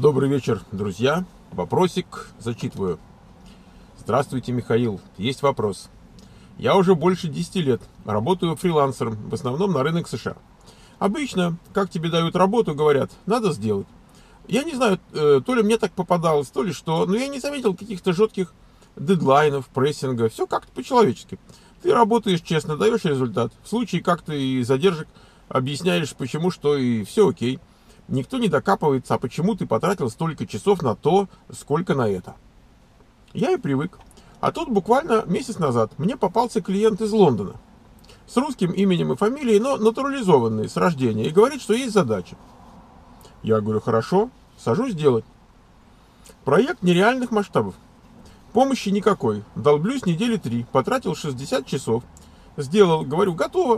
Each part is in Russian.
Добрый вечер, друзья. Вопросик зачитываю. Здравствуйте, Михаил. Есть вопрос. Я уже больше 10 лет работаю фрилансером, в основном на рынок США. Обычно, как тебе дают работу, говорят, надо сделать. Я не знаю, то ли мне так попадалось, то ли что, но я не заметил каких-то жестких дедлайнов, прессинга. Все как-то по-человечески. Ты работаешь честно, даешь результат. В случае как-то и задержек объясняешь, почему, что, и все окей. Никто не докапывается, а почему ты потратил столько часов на то, сколько на это. Я и привык. А тут буквально месяц назад мне попался клиент из Лондона. С русским именем и фамилией, но натурализованный с рождения. И говорит, что есть задача. Я говорю, хорошо, сажусь делать. Проект нереальных масштабов. Помощи никакой. Долблюсь недели 3. Потратил 60 часов. Сделал, говорю, готово.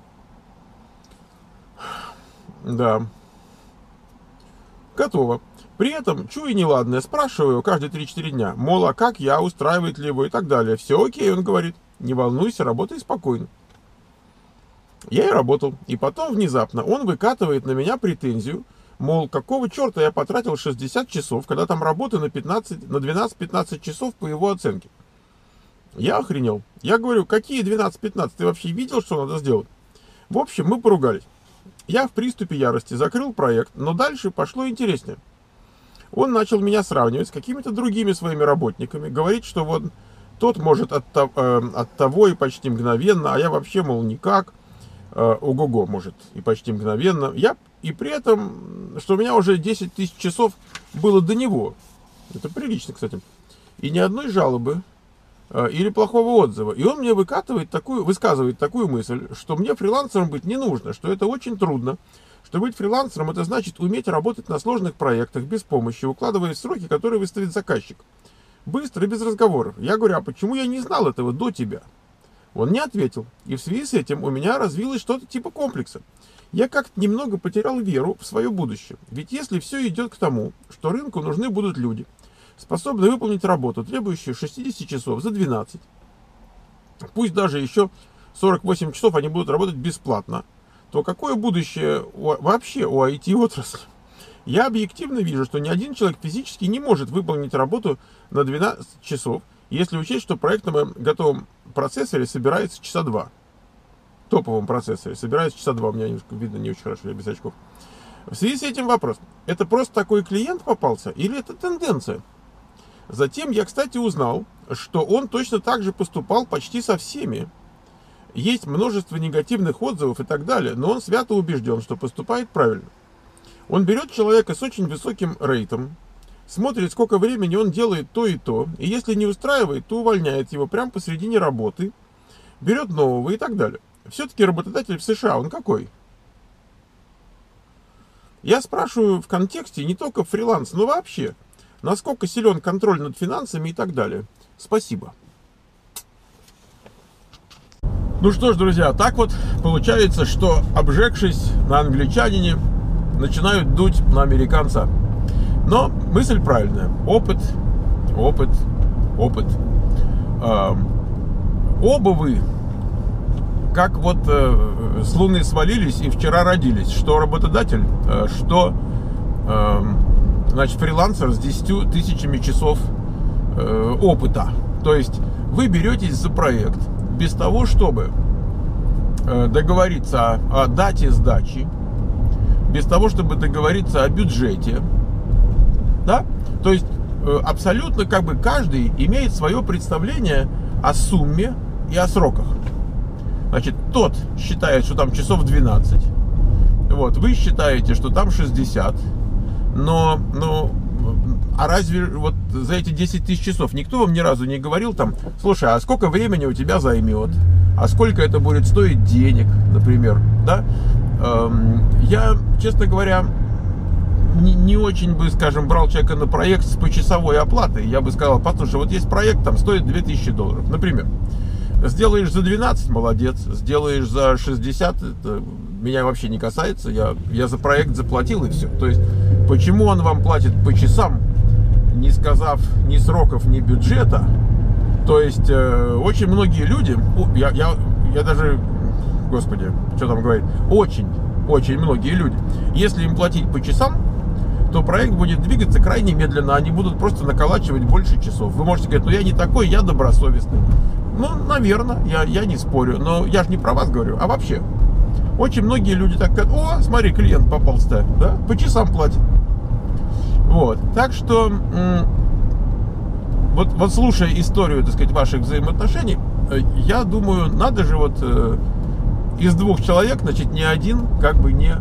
Да. Готово. При этом, чую неладное, спрашиваю каждые 3-4 дня, мол, а как я, устраивает ли его и так далее. Все окей, он говорит, не волнуйся, работай спокойно. Я и работал. И потом внезапно он выкатывает на меня претензию, мол, какого черта я потратил 60 часов, когда там работа на 12-15 часов по его оценке. Я охренел. Я говорю, какие 12-15? Ты вообще видел, что надо сделать? В общем, мы поругались. Я в приступе ярости закрыл проект, но дальше пошло интереснее. Он начал меня сравнивать с какими-то другими своими работниками, говорит, что вот тот может от того и почти мгновенно, а я вообще, мол, никак. Ого-го, может, и почти мгновенно. И при этом, что у меня уже 10 тысяч часов было до него. Это прилично, кстати. И ни одной жалобы или плохого отзыва. И он мне высказывает такую мысль, что мне фрилансером быть не нужно, что это очень трудно, что быть фрилансером это значит уметь работать на сложных проектах без помощи, укладывая в сроки, которые выставит заказчик. Быстро и без разговоров. Я говорю, а почему я не знал этого до тебя? Он не ответил. И в связи с этим у меня развилось что-то типа комплекса. Я как-то немного потерял веру в свое будущее. Ведь если все идет к тому, что рынку нужны будут люди, способны выполнить работу, требующую 60 часов за 12, пусть даже еще 48 часов они будут работать бесплатно, то какое будущее вообще у IT-отрасли? Я объективно вижу, что ни один человек физически не может выполнить работу на 12 часов, если учесть, что проект на готовом процессоре собирается часа 2. Топовом процессоре собирается часа 2. У меня немножко видно не очень хорошо, я без очков. В связи с этим вопрос. Это просто такой клиент попался или это тенденция? Затем я, кстати, узнал, что он точно так же поступал почти со всеми. Есть множество негативных отзывов и так далее, но он свято убежден, что поступает правильно. Он берет человека с очень высоким рейтом, смотрит, сколько времени он делает то и то, и если не устраивает, то увольняет его прямо посредине работы, берет нового и так далее. Все-таки работодатель в США, он какой? Я спрашиваю в контексте не только фриланс, но вообще, насколько силен контроль над финансами и так далее. Спасибо. Ну что ж, друзья, так вот получается, что, обжегшись на англичанине, начинают дуть на американца. Но мысль правильная. Опыт. Оба вы, как вот с Луны свалились и вчера родились. Что работодатель, что значит, фрилансер с 10 тысячами часов опыта. То есть вы беретесь за проект без того, чтобы договориться о дате сдачи, без того, чтобы договориться о бюджете, да? То есть абсолютно как бы каждый имеет свое представление о сумме и о сроках. Значит, тот считает, что там часов 12, вот, вы считаете, что там 60, но а разве вот за эти 10 тысяч часов никто вам ни разу не говорил там, слушай, а сколько времени у тебя займет, а сколько это будет стоить денег, например, да? Я, честно говоря, не очень бы, скажем, брал человека на проект с почасовой оплатой. Я бы сказал, послушай, вот есть проект, там стоит $2000, например. Сделаешь за 12, молодец. Сделаешь за 60, это меня вообще не касается. Я за проект заплатил и все. То есть, почему он вам платит по часам, не сказав ни сроков, ни бюджета? То есть, очень многие люди, я даже, господи, что там говорить, очень многие люди, если им платить по часам, то проект будет двигаться крайне медленно, они будут просто наколачивать больше часов. Вы можете говорить, ну я не такой, я добросовестный. Ну, наверное, я не спорю, но я же не про вас говорю, а вообще. Очень многие люди так говорят, о, смотри, клиент попался, да, по часам платит. Вот, так что, вот слушая историю, так сказать, ваших взаимоотношений, я думаю, надо же вот из двух человек, значит, ни один как бы не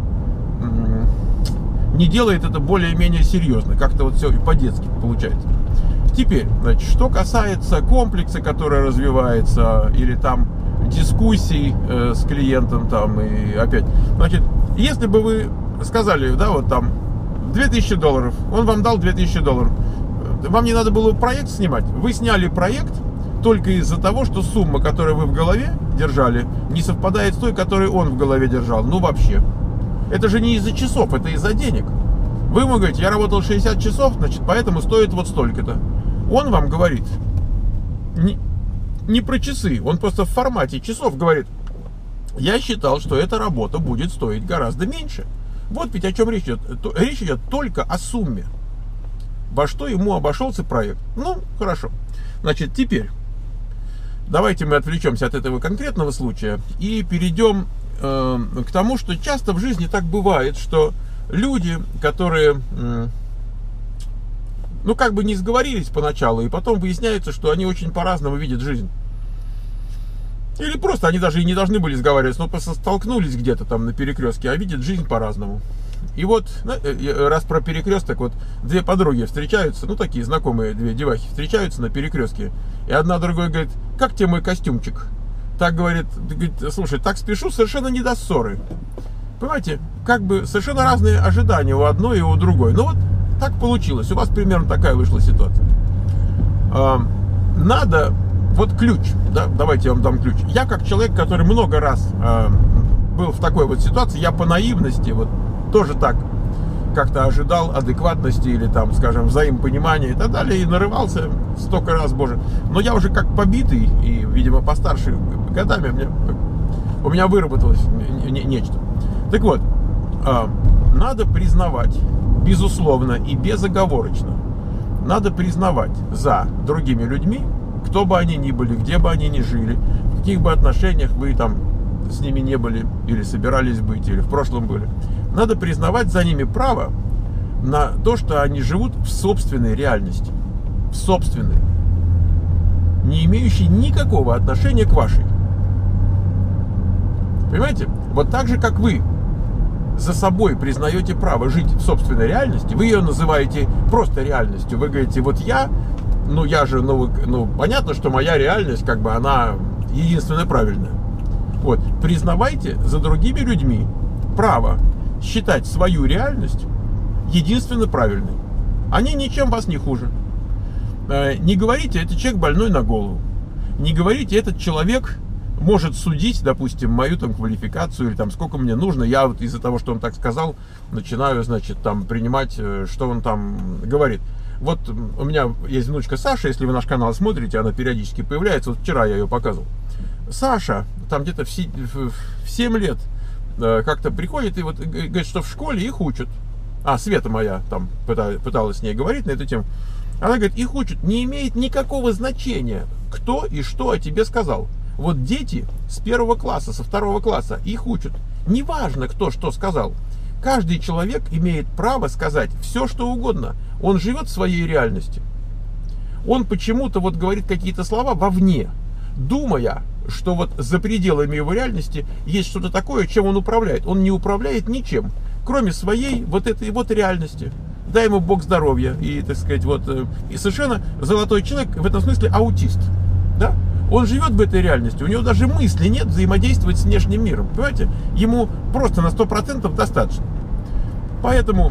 делает это более-менее серьезно. Как-то вот все по-детски получается. Теперь, значит, что касается комплекса, который развивается, или там дискуссий с клиентом, там, и опять, значит, если бы вы сказали, да, вот там, $2000, он вам дал $2000, вам не надо было проект снимать, вы сняли проект только из-за того, что сумма, которую вы в голове держали, не совпадает с той, которую он в голове держал, ну вообще. Это же не из-за часов, это из-за денег. Вы ему говорите, я работал 60 часов, значит, поэтому стоит вот столько-то. Он вам говорит, не про часы, он просто в формате часов говорит, я считал, что эта работа будет стоить гораздо меньше. Вот ведь о чем речь идет. Речь идет только о сумме. Во что ему обошелся проект. Ну, хорошо. Значит, теперь давайте мы отвлечемся от этого конкретного случая и перейдем к тому, что часто в жизни так бывает, что люди, которые, ну, как бы не сговорились поначалу, и потом выясняется, что они очень по-разному видят жизнь. Или просто они даже и не должны были сговариваться, но просто столкнулись где-то там на перекрестке, а видят жизнь по-разному. И вот, раз про перекресток, вот две подруги встречаются, ну, такие знакомые две девахи, встречаются на перекрестке, и одна другой говорит, как тебе мой костюмчик? Так говорит, слушай, так спешу, совершенно не до ссоры. Понимаете, как бы совершенно разные ожидания у одной и у другой. Ну вот так получилось, у вас примерно такая вышла ситуация. Надо, вот ключ, да, давайте я вам дам ключ. Я как человек, который много раз был в такой вот ситуации, я по наивности вот тоже так как-то ожидал адекватности или там, скажем, взаимопонимания и так далее, и нарывался столько раз, боже. Но я уже как побитый и, видимо, постарше годами у меня выработалось нечто. Так вот, надо признавать, безусловно и безоговорочно, надо признавать за другими людьми, кто бы они ни были, где бы они ни жили, в каких бы отношениях вы там с ними не были, или собирались быть, или в прошлом были. Надо признавать за ними право на то, что они живут в собственной реальности. В собственной. Не имеющей никакого отношения к вашей. Понимаете? Вот так же, как вы за собой признаете право жить в собственной реальности, вы ее называете просто реальностью. Вы говорите, вот я же, понятно, что моя реальность, как бы, она единственная правильная. Вот. Признавайте за другими людьми право считать свою реальность единственно правильной. Они ничем вас не хуже. Не говорите, этот человек больной на голову. Не говорите, этот человек может судить, допустим, мою там квалификацию или там сколько мне нужно. Я вот из-за того, что он так сказал, начинаю, значит, там принимать, что он там говорит. Вот у меня есть внучка Саша, если вы наш канал смотрите, она периодически появляется. Вот вчера я ее показывал. Саша там где-то в 7 лет как-то приходит и вот говорит, что в школе их учат. Света моя там пыталась с ней говорить на эту тему. Она говорит, их учат, не имеет никакого значения, кто и что о тебе сказал. Вот дети с 1 класса, со 2 класса их учат. Неважно, кто что сказал. Каждый человек имеет право сказать все, что угодно. Он живет в своей реальности. Он почему-то вот говорит какие-то слова вовне, думая, что вот за пределами его реальности есть что-то такое, чем он управляет. Он не управляет ничем, кроме своей вот этой вот реальности. Дай ему Бог здоровья. И, так сказать, вот, и совершенно золотой человек, в этом смысле аутист. Да? Он живет в этой реальности, у него даже мысли нет взаимодействовать с внешним миром. Понимаете? Ему просто на 100% достаточно. Поэтому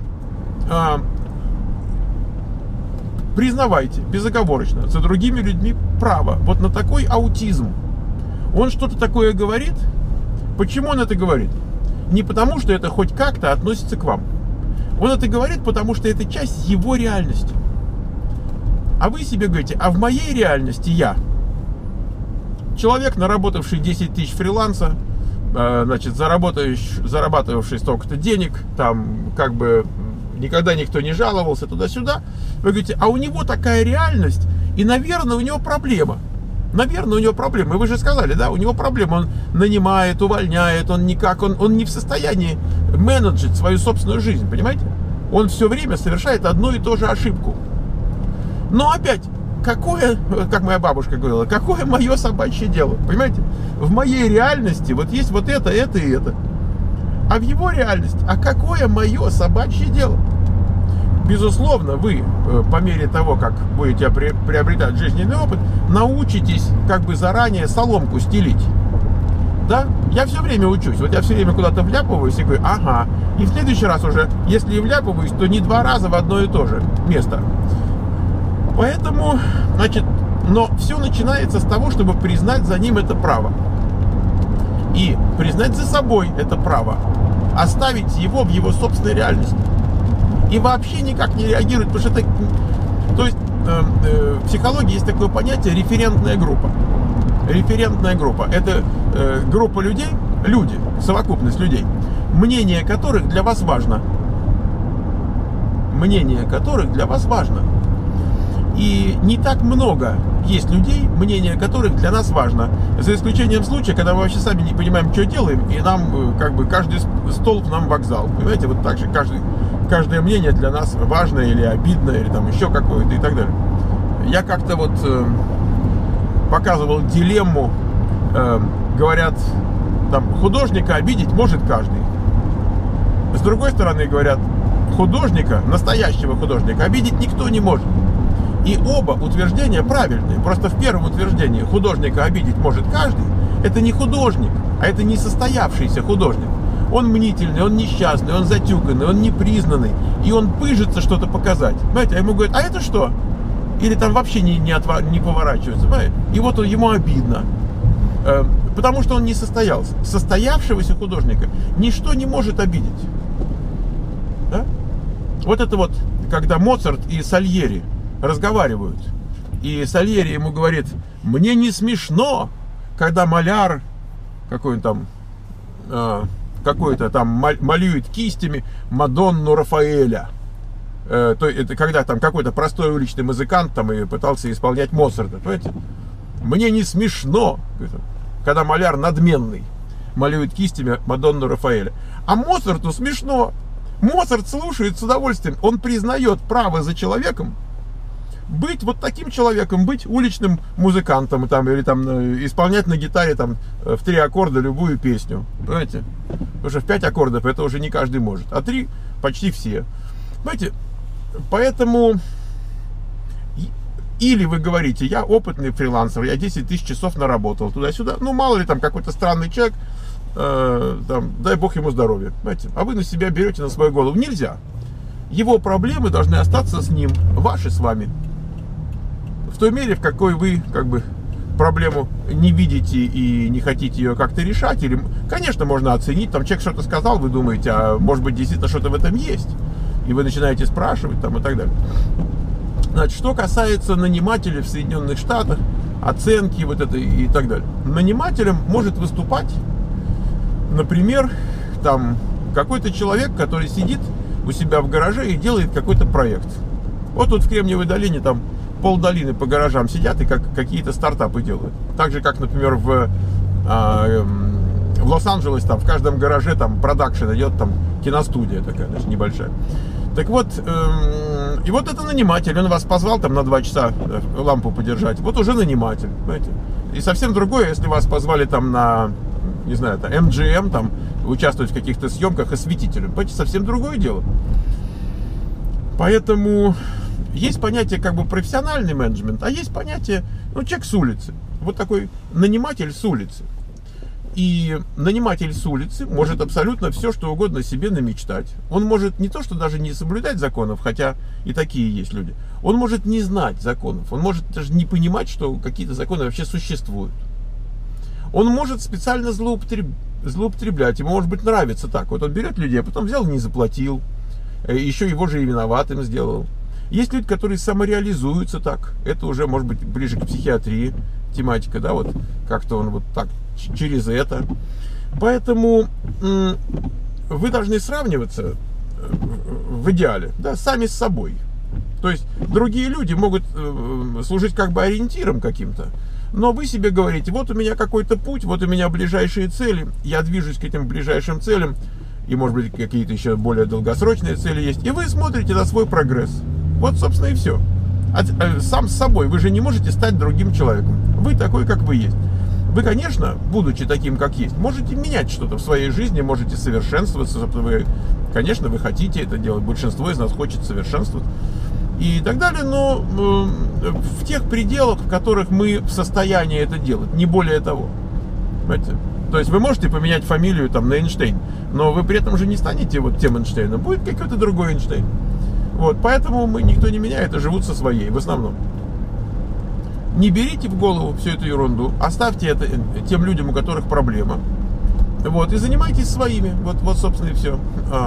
признавайте безоговорочно за другими людьми право вот на такой аутизм. Он что-то такое говорит. Почему он это говорит? Не потому, что это хоть как-то относится к вам. Он это говорит, потому что это часть его реальности. А вы себе говорите, а в моей реальности я человек, наработавший 10 тысяч фриланса, значит, зарабатывавший столько-то денег, там, как бы никогда никто не жаловался туда-сюда. Вы говорите, а у него такая реальность, и, наверное, у него проблема. Наверное, у него проблема. И вы же сказали, да, у него проблема. Он нанимает, увольняет, он никак, он не в состоянии менеджить свою собственную жизнь, понимаете? Он все время совершает одну и ту же ошибку. Но опять, какое, как моя бабушка говорила, какое мое собачье дело, понимаете? В моей реальности вот есть вот это и это. А в его реальности, а какое мое собачье дело? Безусловно, вы по мере того, как будете приобретать жизненный опыт, научитесь как бы заранее соломку стелить. Да? Я все время учусь. Вот я все время куда-то вляпываюсь и говорю, ага. И в следующий раз уже, если и вляпываюсь, то не 2 раза в одно и то же место. Поэтому, значит, но все начинается с того, чтобы признать за ним это право. И признать за собой это право. Оставить его в его собственной реальности. И вообще никак не реагировать, потому что это... То есть в психологии есть такое понятие референтная группа. Референтная группа. Это группа людей, люди, совокупность людей, мнение которых для вас важно. Мнение которых для вас важно. И не так много есть людей, мнение которых для нас важно. За исключением случая, когда мы вообще сами не понимаем, что делаем, и нам как бы каждый столб нам вокзал. Понимаете, вот так же каждое мнение для нас важное или обидное, или там еще какое-то и так далее. Я как-то вот показывал дилемму, говорят, там, художника обидеть может каждый. С другой стороны, говорят, художника, настоящего художника, обидеть никто не может. И оба утверждения правильные. Просто в первом утверждении художника обидеть может каждый. Это не художник, а это не состоявшийся художник. Он мнительный, он несчастный, он затюканный, он непризнанный. И он пыжится что-то показать. Понимаете, а ему говорят, а это что? Или там вообще не поворачивается. Понимаете? И вот ему обидно. Потому что он не состоялся. Состоявшегося художника ничто не может обидеть. Да? Вот это вот, когда Моцарт и Сальери разговаривают. И Сальери ему говорит, мне не смешно, когда маляр какой-то там малюет кистями Мадонну Рафаэля. То это когда там какой-то простой уличный музыкант там и пытался исполнять Моцарта. Понимаете? Мне не смешно, когда маляр надменный малюет кистями Мадонну Рафаэля. А Моцарту смешно. Моцарт слушает с удовольствием. Он признает право за человеком быть вот таким человеком, быть уличным музыкантом там, или там исполнять на гитаре там в 3 аккорда любую песню. Понимаете? Потому что в 5 аккордов это уже не каждый может, а 3 почти все. Понимаете? Поэтому или вы говорите, я опытный фрилансер, я 10 тысяч часов наработал туда-сюда, ну мало ли там какой-то странный человек, там, дай бог ему здоровья, понимаете? А вы на себя берете на свою голову. Нельзя. Его проблемы должны остаться с ним, ваши с вами. В той мере, в какой вы как бы проблему не видите и не хотите ее как-то решать, или, конечно, можно оценить, там человек что-то сказал, вы думаете, а может быть действительно что-то в этом есть, и вы начинаете спрашивать там и так далее. Значит, что касается нанимателей в Соединенных Штатах, оценки вот это и так далее. Нанимателем может выступать, например, там какой-то человек, который сидит у себя в гараже и делает какой-то проект. Вот тут в Кремниевой долине там полдолины по гаражам сидят и какие-то стартапы делают. Так же, как, например, в Лос-Анджелесе, там в каждом гараже там продакшн идет, там киностудия такая, значит, небольшая. Так вот, и вот это наниматель, он вас позвал там на 2 часа лампу подержать, вот уже наниматель, понимаете? И совсем другое, если вас позвали там на, не знаю, это MGM, там, участвовать в каких-то съемках осветителем, понимаете, совсем другое дело. Поэтому есть понятие как бы профессиональный менеджмент, а есть понятие, ну, человек с улицы, вот такой наниматель с улицы. И наниматель с улицы может абсолютно все, что угодно себе намечтать. Он может не то, что даже не соблюдать законов, хотя и такие есть люди. Он может не знать законов. Он может даже не понимать, что какие-то законы вообще существуют. Он может специально злоупотреблять. Ему, может быть, нравится так. Вот он берет людей, а потом взял и не заплатил. Еще его же и виноватым сделал. Есть люди, которые самореализуются так. Это уже, может быть, ближе к психиатрии тематика, да, вот как-то он вот так через это. Поэтому вы должны сравниваться в идеале, да, сами с собой. То есть другие люди могут служить как бы ориентиром каким-то, но вы себе говорите, вот у меня какой-то путь, вот у меня ближайшие цели, я движусь к этим ближайшим целям, и, может быть, какие-то еще более долгосрочные цели есть, и вы смотрите на свой прогресс. Вот, собственно, и все. Сам с собой вы же не можете стать другим человеком. Вы такой, как вы есть. Вы, конечно, будучи таким, как есть, можете менять что-то в своей жизни, можете совершенствоваться. Вы, конечно, вы хотите это делать. Большинство из нас хочет совершенствоваться. И так далее, но в тех пределах, в которых мы в состоянии это делать, не более того. Понимаете? То есть вы можете поменять фамилию там на Эйнштейн, но вы при этом же не станете вот тем Эйнштейном, будет какой-то другой Эйнштейн. Вот, поэтому никто не меняет, а живут со своей в основном. Не берите в голову всю эту ерунду, оставьте это тем людям, у которых проблема. Вот, и занимайтесь своими. Вот собственно, и все.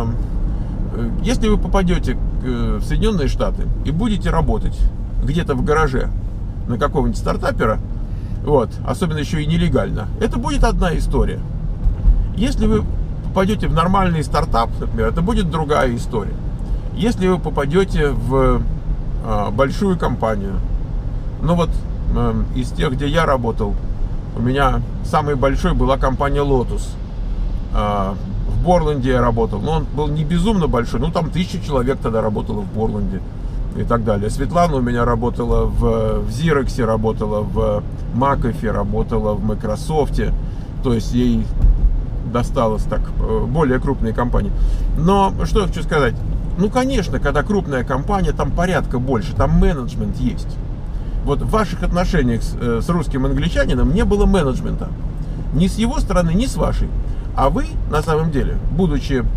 Если вы попадете в Соединенные Штаты и будете работать где-то в гараже на какого-нибудь стартапера, вот, особенно еще и нелегально, это будет одна история. Если вы попадете в нормальный стартап, например, это будет другая история. Если вы попадете в большую компанию, ну вот из тех, где я работал, у меня самой большой была компания Lotus. В Борланде я работал, но он был не безумно большой, ну там 1000 человек тогда работало в Борланде и так далее. Светлана у меня работала в Xerox, работала в McAfee, работала в Microsoft, то есть ей досталось так более крупные компании. Но что я хочу сказать, ну конечно, когда крупная компания, там порядка больше, там менеджмент есть. Вот в ваших отношениях с русским англичанином не было менеджмента. Ни с его стороны, ни с вашей. А вы, на самом деле, будучи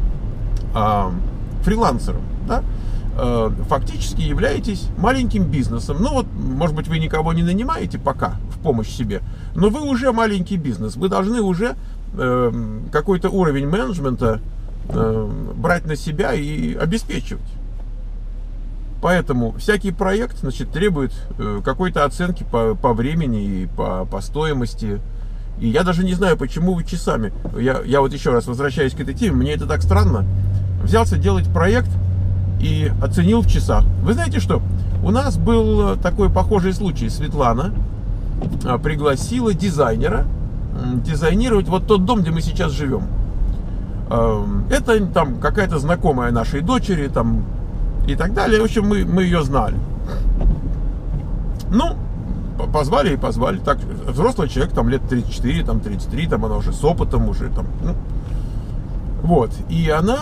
фрилансером, да, фактически являетесь маленьким бизнесом. Ну вот, может быть, вы никого не нанимаете пока в помощь себе, но вы уже маленький бизнес. Вы должны уже какой-то уровень менеджмента брать на себя и обеспечивать. Поэтому всякий проект, значит, требует какой-то оценки по времени и по стоимости. И я даже не знаю, почему вы часами. Я вот еще раз возвращаюсь к этой теме, мне это так странно. Взялся делать проект и оценил в часах. Вы знаете что? У нас был такой похожий случай. Светлана пригласила дизайнера дизайнировать вот тот дом, где мы сейчас живем. Это там какая-то знакомая нашей дочери там, и так далее. В общем, мы ее знали. Ну, позвали и позвали. Так, взрослый человек, там лет 34, там 33, там она уже с опытом, уже там. Ну. Вот. И она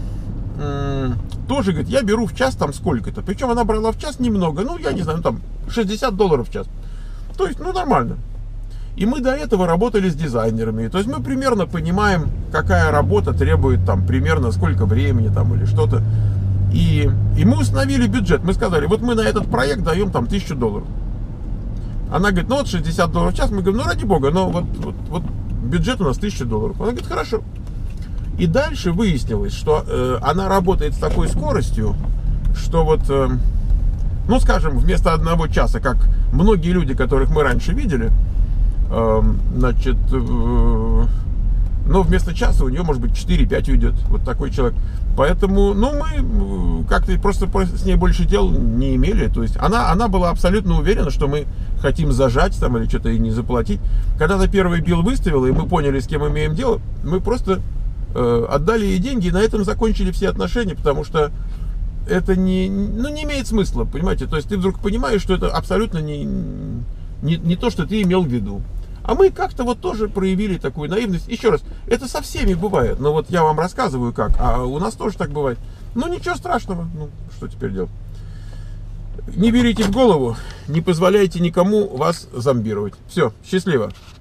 тоже говорит, я беру в час там сколько-то. Причем она брала в час немного, ну, я не знаю, ну, там $60 в час. То есть, ну, нормально. И мы до этого работали с дизайнерами. То есть мы примерно понимаем, какая работа требует там примерно сколько времени там или что-то. И мы установили бюджет. Мы сказали, вот мы на этот проект даем там $1000. Она говорит, ну вот $60 в час. Мы говорим, ну ради бога, но вот бюджет у нас $1000. Она говорит, хорошо. И дальше выяснилось, что она работает с такой скоростью, что вот, ну скажем, вместо 1 часа, как многие люди, которых мы раньше видели, значит, ну, вместо часа у нее, может быть, 4-5 уйдет. Вот такой человек. Поэтому, ну, мы как-то просто с ней больше дел не имели. То есть она была абсолютно уверена, что мы хотим зажать там или что-то и не заплатить. Когда она первый билл выставила, и мы поняли, с кем имеем дело, мы просто отдали ей деньги, и на этом закончили все отношения, потому что это не имеет смысла, понимаете? То есть ты вдруг понимаешь, что это абсолютно не то, что ты имел в виду. А мы как-то вот тоже проявили такую наивность. Еще раз, это со всеми бывает. Но вот я вам рассказываю как, а у нас тоже так бывает. Ну ничего страшного. Ну, что теперь делать? Не берите в голову, не позволяйте никому вас зомбировать. Все, счастливо.